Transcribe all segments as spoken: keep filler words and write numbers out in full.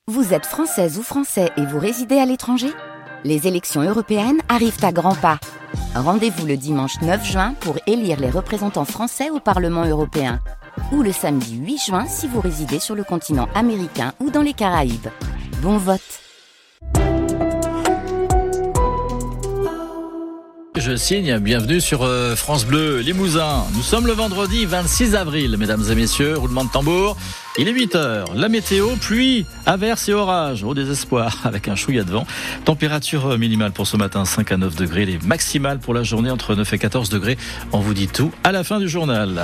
Vous êtes française ou français et vous résidez à l'étranger ? Les élections européennes arrivent à grands pas. Rendez-vous le dimanche neuf juin pour élire les représentants français au Parlement européen. Ou le samedi huit juin si vous résidez sur le continent américain ou dans les Caraïbes. Bon vote! Je signe, bienvenue sur euh, France Bleu Limousin. Nous sommes le vendredi vingt-six avril, mesdames et messieurs, roulement de tambour. Il est huit heures, la météo, pluie, averses et orages, au désespoir, avec un chouïa de vent. Température minimale pour ce matin, cinq à neuf degrés, les maximales pour la journée entre neuf et quatorze degrés. On vous dit tout à la fin du journal.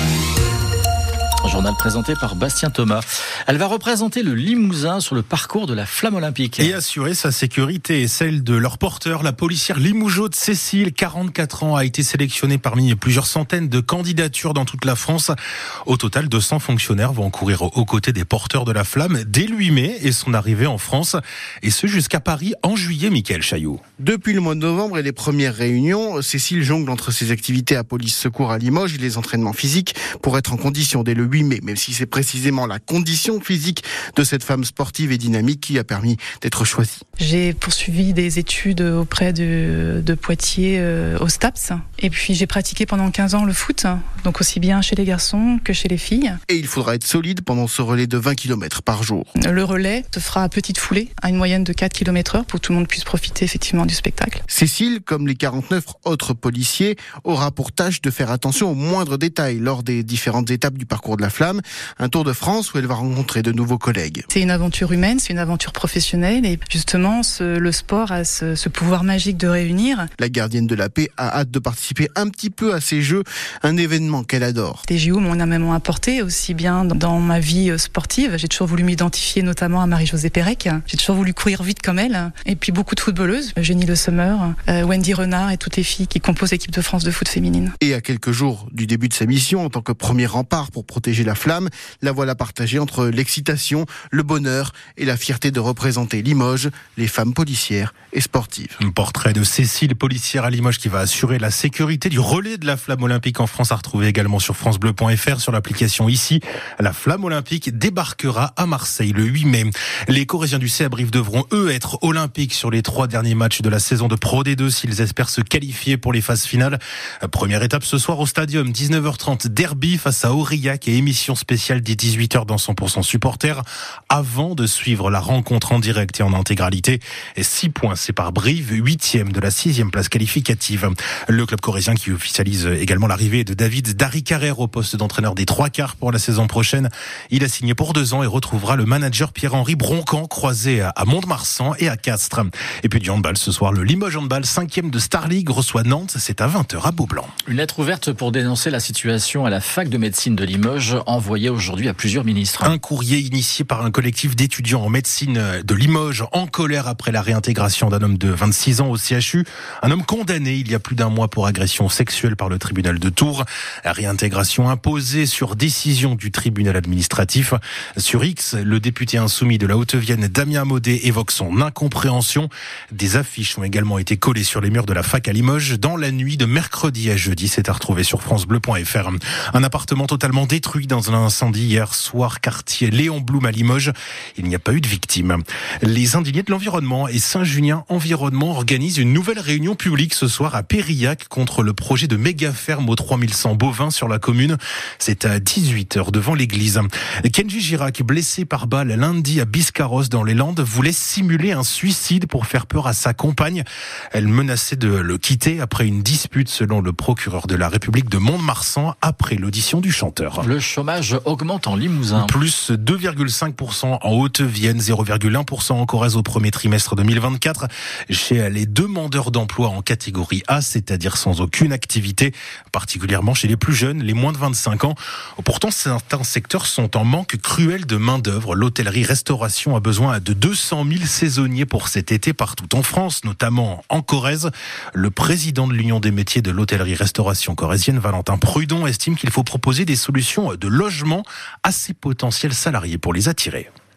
Journal présenté par Bastien Thomas. Elle va représenter le Limousin sur le parcours de la flamme olympique. Et assurer sa sécurité et celle de leur porteur, la policière limougeaud Cécile, quarante-quatre ans, a été sélectionnée parmi plusieurs centaines de candidatures dans toute la France. Au total, deux cents fonctionnaires vont courir aux côtés des porteurs de la flamme dès le huit mai et son arrivée en France. Et ce jusqu'à Paris en juillet, Mickaël Chailloux. Depuis le mois de novembre et les premières réunions, Cécile jongle entre ses activités à police secours à Limoges et les entraînements physiques pour être en condition dès le huit mai, même si c'est précisément la condition physique de cette femme sportive et dynamique qui a permis d'être choisie. J'ai poursuivi des études auprès de, de Poitiers euh, au STAPS, et puis j'ai pratiqué pendant quinze ans le foot, donc aussi bien chez les garçons que chez les filles. Et il faudra être solide pendant ce relais de vingt kilomètres par jour. Le relais se fera à petite foulée, à une moyenne de quatre kilomètres heure, pour que tout le monde puisse profiter effectivement du spectacle. Cécile, comme les quarante-neuf autres policiers, aura pour tâche de faire attention aux moindres détails lors des différentes étapes du parcours de la flamme. Un Tour de France où elle va rencontrer de nouveaux collègues. C'est une aventure humaine, c'est une aventure professionnelle, et justement ce, le sport a ce, ce pouvoir magique de réunir. La gardienne de la paix a hâte de participer un petit peu à ces jeux, un événement qu'elle adore. Les J O m'ont énormément apporté, aussi bien dans ma vie sportive. J'ai toujours voulu m'identifier notamment à Marie-Josée Pérec. J'ai toujours voulu courir vite comme elle. Et puis beaucoup de footballeuses, Jenny Le Sommer, euh, Wendy Renard et toutes les filles qui composent l'équipe de France de foot féminine. Et à quelques jours du début de sa mission en tant que premier rempart pour protéger la flamme, la voilà partagée entre l'excitation, le bonheur et la fierté de représenter Limoges, les femmes policières et sportives. Un portrait de Cécile, policière à Limoges, qui va assurer la sécurité du relais de la flamme olympique en France, à retrouver également sur francebleu point fr, sur l'application ici. La flamme olympique débarquera à Marseille le huit mai. Les Corésiens du C A Brive devront, eux, être olympiques sur les trois derniers matchs de la saison de Pro D deux s'ils espèrent se qualifier pour les phases finales. Première étape ce soir au Stadium, dix-neuf heures trente, derby face à Aurillac et émission spéciale dès dix-huit heures dans cent pour cent supporters, avant de suivre la rencontre en direct et en intégralité. six points séparent Brive, huitième de la sixième place qualificative. Le club corésien qui officialise également l'arrivée de David Dari-Carrère au poste d'entraîneur des trois quarts pour la saison prochaine. Il a signé pour deux ans et retrouvera le manager Pierre-Henri Broncan, croisé à Mont-de-Marsan et à Castres. Et puis du handball ce soir, le Limoges Handball, cinquième de Star League, reçoit Nantes. C'est à vingt heures à Beaublanc. Une lettre ouverte pour dénoncer la situation à la fac de médecine de Limoges, envoyée aujourd'hui à plusieurs ministres. Un courrier initié par un collectif d'étudiants en médecine de Limoges, en colère après la réintégration d'un homme de vingt-six ans au C H U. Un homme condamné il y a plus d'un mois pour agression sexuelle par le tribunal de Tours. La réintégration imposée sur décision du tribunal administratif. Sur X, le député insoumis de la Haute-Vienne, Damien Maudet, évoque son incompréhension. Des affiches ont également été collées sur les murs de la fac à Limoges dans la nuit de mercredi à jeudi. C'est à retrouver sur francebleu point fr. Un appartement totalement détruit dans un incendie hier soir, quartier Léon Blum à Limoges. Il n'y a pas eu de victimes. Les indignés de l'environnement et Saint-Junien Environnement organisent une nouvelle réunion publique ce soir à Périllac contre le projet de méga ferme aux trois mille cent bovins sur la commune. C'est à dix-huit heures devant l'église. Kenji Girac, blessé par balle lundi à Biscarrosse dans les Landes, voulait simuler un suicide pour faire peur à sa compagne. Elle menaçait de le quitter après une dispute selon le procureur de la République de Mont-de-Marsan après l'audition du chanteur. Le chômage augmente en Limousin. Plus deux virgule cinq pour cent en Haute-Vienne, zéro virgule un pour cent en Corrèze au premier trimestre deux mille vingt-quatre. Chez les demandeurs d'emploi en catégorie A, c'est-à-dire sans aucune activité, particulièrement chez les plus jeunes, les moins de vingt-cinq ans. Pourtant, certains secteurs sont en manque cruel de main-d'œuvre. L'hôtellerie-restauration a besoin de deux cent mille saisonniers pour cet été partout en France, notamment en Corrèze. Le président de l'Union des métiers de l'hôtellerie-restauration corrézienne, Valentin Prudon, estime qu'il faut proposer des solutions de logement à ces potentiels salariés pour les attirer.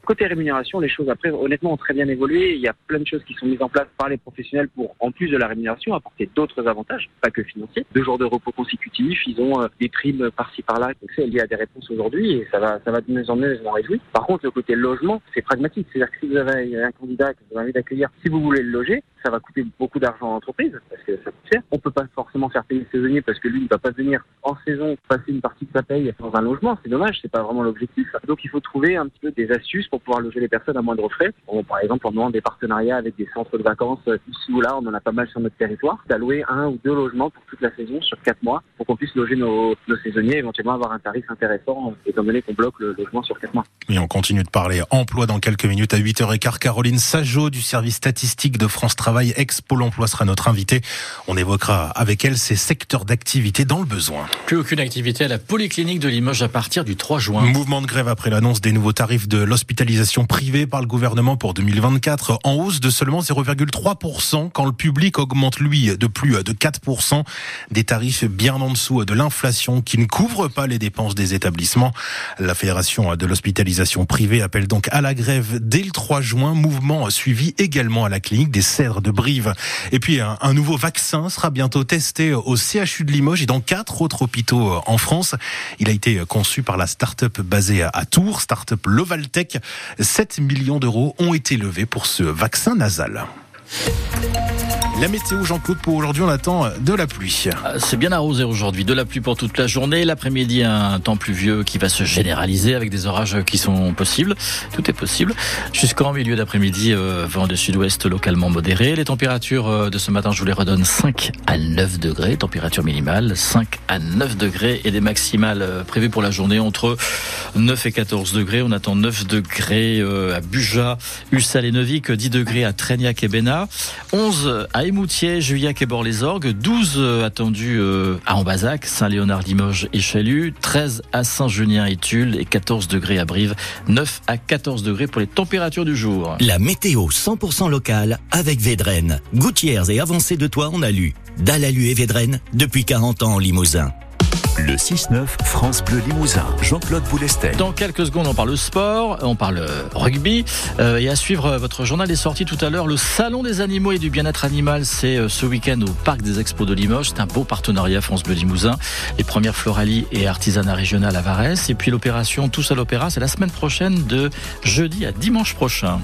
Côté rémunération, les choses après, honnêtement, ont très bien évolué. Il y a plein de choses qui sont mises en place par les professionnels pour, en plus de la rémunération, apporter d'autres avantages, pas que financiers. Deux jours de repos consécutifs, ils ont euh, des primes par-ci par-là. Donc c'est lié à des réponses aujourd'hui et ça va, ça va de mieux en mieux, je m'en réjouis. Par contre, le côté logement, c'est pragmatique. C'est-à-dire que si vous avez un candidat que vous avez envie d'accueillir, si vous voulez le loger, ça va coûter beaucoup d'argent à l'entreprise parce que ça coûte cher. On peut pas forcément faire payer le saisonnier parce que lui ne va pas venir en saison passer une partie de sa paye dans un logement. C'est dommage, c'est pas vraiment l'objectif. Donc il faut trouver un petit peu des astuces pour pouvoir loger les personnes à moindre frais. Bon, par exemple, en nouant des partenariats avec des centres de vacances ici ou là, on en a pas mal sur notre territoire. D'allouer un ou deux logements pour toute la saison sur quatre mois pour qu'on puisse loger nos, nos saisonniers et éventuellement avoir un tarif intéressant étant donné qu'on bloque le logement sur quatre mois. Et on continue de parler emploi dans quelques minutes à huit heures quinze. Caroline Sageot du service statistique de France Travail, ex-Pôle emploi, sera notre invitée. On évoquera avec elle ces secteurs d'activité dans le besoin. Plus aucune activité à la polyclinique de Limoges à partir du trois juin. Mouvement de grève après l'annonce des nouveaux tarifs de l'hospitalisation privée par le gouvernement pour deux mille vingt-quatre, en hausse de seulement zéro virgule trois pour cent quand le public augmente lui de plus de quatre pour cent. Des tarifs bien en dessous de l'inflation qui ne couvrent pas les dépenses des établissements. La Fédération de l'hospitalisation privée appelle donc à la grève dès le trois juin, mouvement suivi également à la clinique des Cèdres de Brive. Et puis un, un nouveau vaccin sera bientôt testé au C H U de Limoges et dans quatre autres hôpitaux en France. Il a été conçu par la start-up basée à Tours, start-up Lovaltech. sept millions d'euros ont été levés pour ce vaccin nasal. La météo, Jean-Claude, pour aujourd'hui, on attend de la pluie. C'est bien arrosé aujourd'hui, de la pluie pour toute la journée. L'après-midi, un temps pluvieux qui va se généraliser avec des orages qui sont possibles. Tout est possible. Jusqu'en milieu d'après-midi, euh, vent de sud-ouest localement modéré. Les températures euh, de ce matin, je vous les redonne, cinq à neuf degrés. Température minimale, cinq à neuf degrés. Et des maximales euh, prévues pour la journée entre neuf et quatorze degrés. On attend neuf degrés euh, à Buja, Ussel et Neuvik, dix degrés à Tréniac et Bénat, onze à Émoutier, Juillac et Bord-les-Orgues, douze attendus à Ambazac, Saint-Léonard, Limoges et Chalut, treize à Saint-Junien et Tulle et quatorze degrés à Brive, neuf à quatorze degrés pour les températures du jour. La météo cent pour cent locale avec Védrenne. Gouttières et avancées de toit en alu. Dalle alu et Védrenne depuis quarante ans en Limousin. Le six neuf France Bleu Limousin, Jean-Claude Boulestel. Dans quelques secondes, on parle sport, on parle rugby. Euh, et à suivre votre journal est sorti tout à l'heure. Le Salon des animaux et du bien-être animal, c'est euh, ce week-end au Parc des Expos de Limoges. C'est un beau partenariat France Bleu Limousin. Les premières floralies et artisanat régional à Varès. Et puis l'opération Tous à l'Opéra, c'est la semaine prochaine de jeudi à dimanche prochain.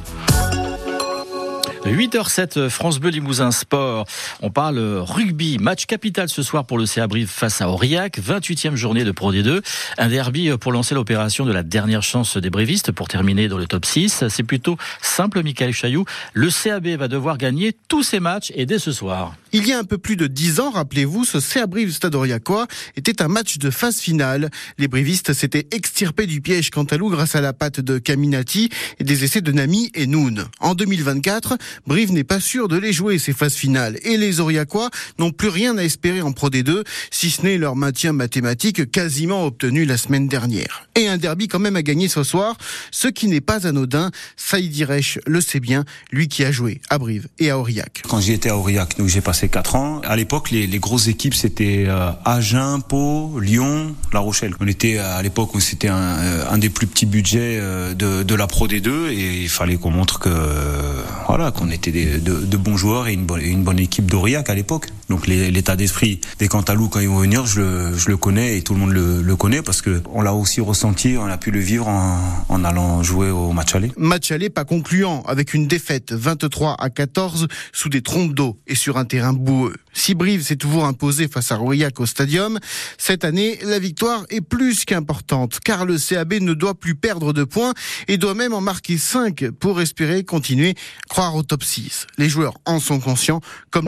huit heures sept, France Bleu Limousin Sport. On parle rugby. Match capital ce soir pour le C A Brive face à Aurillac. vingt-huitième journée de Pro D deux. Un derby pour lancer l'opération de la dernière chance des brévistes pour terminer dans le top six. C'est plutôt simple, Michael Chailloux. Le C A B va devoir gagner tous ses matchs et dès ce soir. Il y a un peu plus de dix ans, rappelez-vous, ce C A Brive Stade Aurillacois était un match de phase finale. Les brévistes s'étaient extirpés du piège Cantalou grâce à la patte de Caminati et des essais de Nami et Noun. En deux mille vingt-quatre, Brive n'est pas sûr de les jouer, ces phases finales. Et les Aurillacois n'ont plus rien à espérer en Pro D deux, si ce n'est leur maintien mathématique quasiment obtenu la semaine dernière. Et un derby quand même à gagner ce soir, ce qui n'est pas anodin. Saïd Rech le sait bien, lui qui a joué à Brive et à Aurillac. Quand j'y étais à Aurillac, donc j'ai passé quatre ans. À l'époque, les, les grosses équipes, c'était euh, Agen, Pau, Lyon, La Rochelle. On était à l'époque où c'était un, un des plus petits budgets euh, de, de la Pro D deux et il fallait qu'on montre que euh, voilà, qu'on était des, de, de bons joueurs et une bonne, une bonne équipe d'Aurillac à l'époque. Donc les, l'état d'esprit des Cantalous quand ils vont venir, je le, je le connais et tout le monde le, le connaît parce que on l'a aussi ressenti, on a pu le vivre en, en allant jouer au match aller. Match aller pas concluant avec une défaite vingt-trois à quatorze sous des trompes d'eau et sur un terrain boueux. Si Brive s'est toujours imposé face à Aurillac au Stadium, cette année, la victoire est plus qu'importante car le C A B ne doit plus perdre de points et doit même en marquer cinq pour espérer continuer, croire au top six. Les joueurs en sont conscients, comme